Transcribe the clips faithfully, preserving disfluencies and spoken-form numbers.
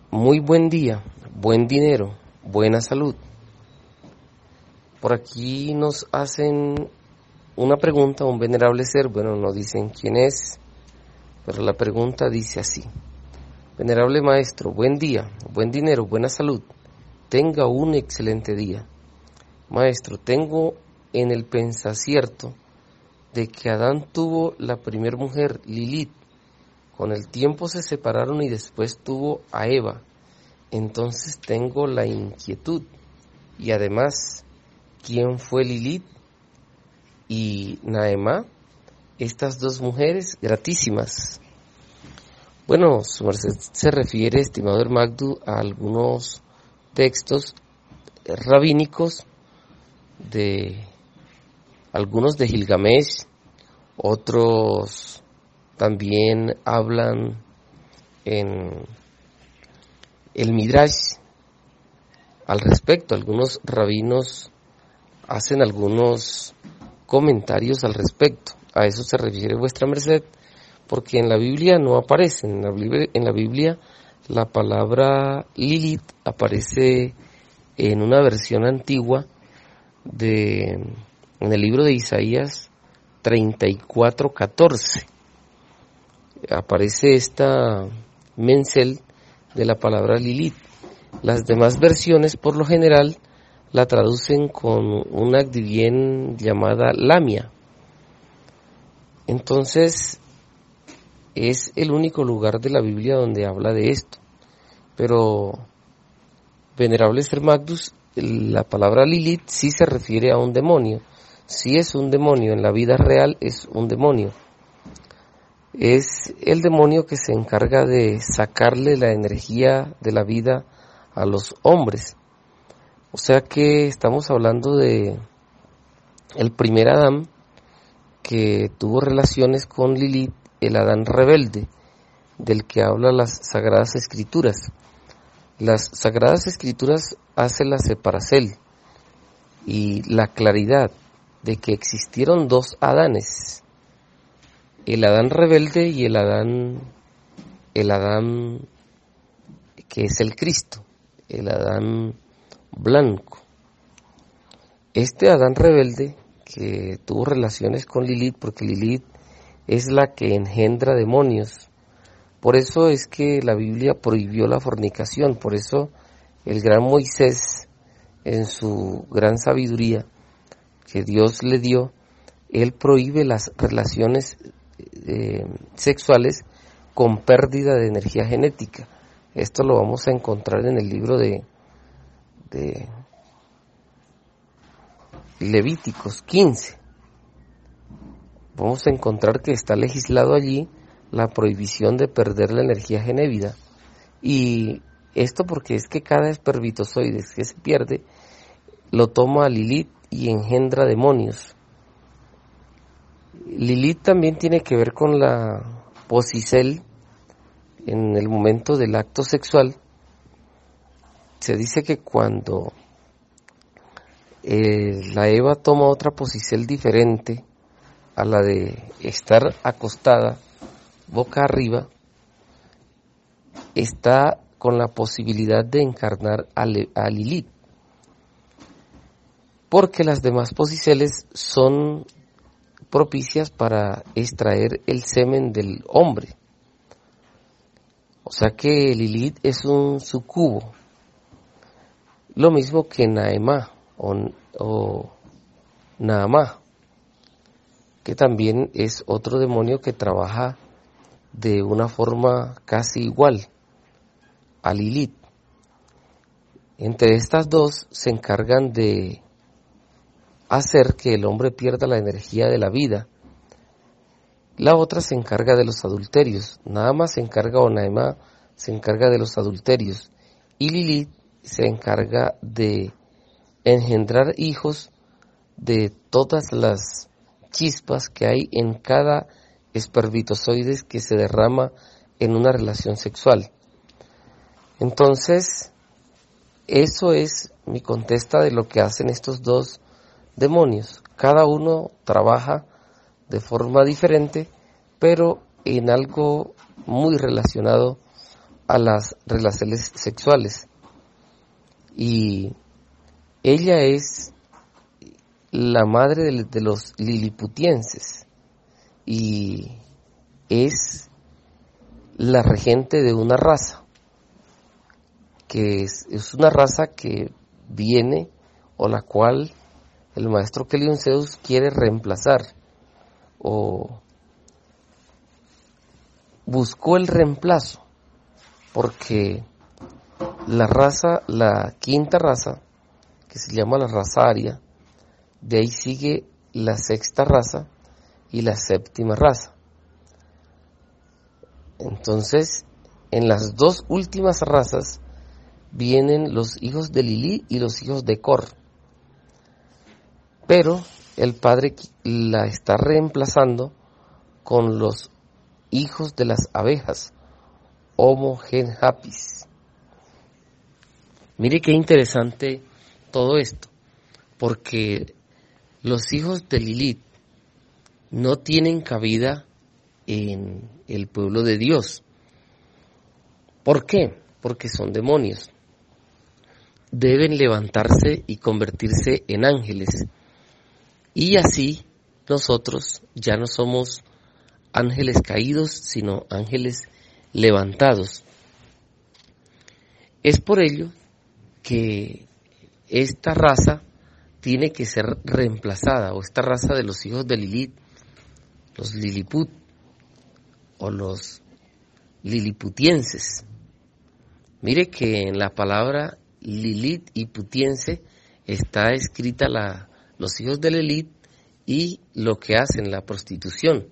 Muy buen día, buen dinero, buena salud. Por aquí nos hacen una pregunta, un venerable ser, bueno, no dicen quién es, pero la pregunta dice así: Venerable maestro, buen día, buen dinero, buena salud, tenga un excelente día. Maestro, tengo en el pensacierto de que Adán tuvo la primer mujer, Lilith. Con el tiempo se separaron y después tuvo a Eva. Entonces tengo la inquietud. Y además, ¿quién fue Lilith y Naemá? Estas dos mujeres gratísimas. Bueno, su merced se refiere, estimado Hermagdu, a algunos textos rabínicos de algunos de Gilgamesh, otros también hablan en el Midrash al respecto. Algunos rabinos hacen algunos comentarios al respecto. A eso se refiere vuestra merced, porque en la Biblia no aparece. En la Biblia, en la Biblia la palabra Lilith aparece en una versión antigua de en el libro de Isaías treinta y cuatro catorce. Aparece esta mencel de la palabra Lilith. Las demás versiones, por lo general, la traducen con una adivien llamada Lamia. Entonces, es el único lugar de la Biblia donde habla de esto. Pero, venerable Ser Magnus, la palabra Lilith sí se refiere a un demonio. Sí es un demonio, en la vida real es un demonio. Es el demonio que se encarga de sacarle la energía de la vida a los hombres. O sea que estamos hablando de el primer Adán que tuvo relaciones con Lilith, el Adán rebelde, del que habla las Sagradas Escrituras. Las Sagradas Escrituras hacen la separación y la claridad de que existieron dos Adanes, el Adán rebelde y el Adán, el Adán que es el Cristo, el Adán blanco. Este Adán rebelde que tuvo relaciones con Lilith, porque Lilith es la que engendra demonios. Por eso es que la Biblia prohibió la fornicación. Por eso el gran Moisés, en su gran sabiduría que Dios le dio, él prohíbe las relaciones eh, sexuales con pérdida de energía genética. Esto lo vamos a encontrar en el libro de, de Levíticos quince. Vamos a encontrar que está legislado allí la prohibición de perder la energía genévida. Y esto porque es que cada espermatozoide que se pierde lo toma Lilith y engendra demonios. Lilith también tiene que ver con la posicel en el momento del acto sexual. Se dice que cuando eh, la Eva toma otra posicel diferente a la de estar acostada boca arriba, está con la posibilidad de encarnar a, Le, a Lilith, porque las demás posiceles son propicias para extraer el semen del hombre. O sea que Lilith es un sucubo, lo mismo que Naemá o, o Naamá, que también es otro demonio que trabaja de una forma casi igual a Lilith. Entre estas dos se encargan de hacer que el hombre pierda la energía de la vida. La otra se encarga de los adulterios. Nada más se encarga, o Naemá se encarga de los adulterios. Y Lilith se encarga de engendrar hijos de todas las chispas que hay en cada espermatozoide que se derrama en una relación sexual. Entonces, eso es mi contesta de lo que hacen estos dos demonios. Cada uno trabaja de forma diferente, pero en algo muy relacionado a las relaciones sexuales. Y ella es la madre de, de los liliputienses y es la regente de una raza, que es, es una raza que viene o la cual el maestro Kelly Onceus quiere reemplazar o buscó el reemplazo, porque la raza, la quinta raza, que se llama la raza aria, de ahí sigue la sexta raza y la séptima raza. Entonces, en las dos últimas razas vienen los hijos de Lilith y los hijos de Cor. Pero el Padre la está reemplazando con los hijos de las abejas, Homo Gen Hapis. Mire qué interesante todo esto, porque los hijos de Lilith no tienen cabida en el pueblo de Dios. ¿Por qué? Porque son demonios. Deben levantarse y convertirse en ángeles. Y así nosotros ya no somos ángeles caídos, sino ángeles levantados. Es por ello que esta raza tiene que ser reemplazada, o esta raza de los hijos de Lilith, los Liliput o los liliputienses. Mire que en la palabra Lilith y putiense está escrita la, los hijos de Lilith y lo que hacen, la prostitución.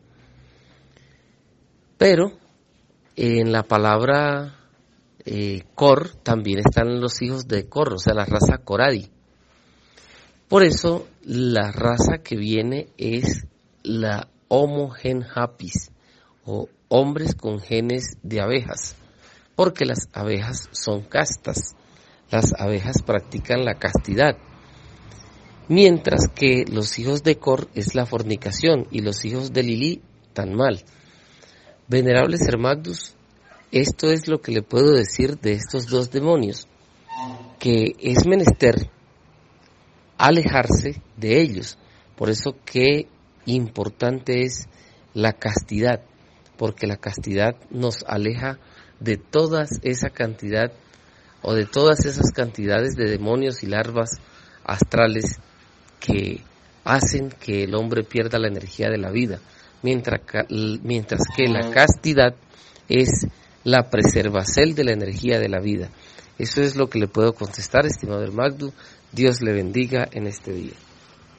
Pero en la palabra eh, Cor también están los hijos de Cor, o sea, la raza Coradi. Por eso la raza que viene es la Homo Gen Hapis, o hombres con genes de abejas, porque las abejas son castas, las abejas practican la castidad, mientras que los hijos de Cor es la fornicación y los hijos de Lilith tan mal. Venerables Hermagdus, esto es lo que le puedo decir de estos dos demonios, que es menester alejarse de ellos. Por eso qué importante es la castidad, porque la castidad nos aleja de toda esa cantidad o de todas esas cantidades de demonios y larvas astrales que hacen que el hombre pierda la energía de la vida, mientras, mientras que la castidad es la preservación de la energía de la vida. Eso es lo que le puedo contestar, estimado Hermagdu. Dios le bendiga en este día.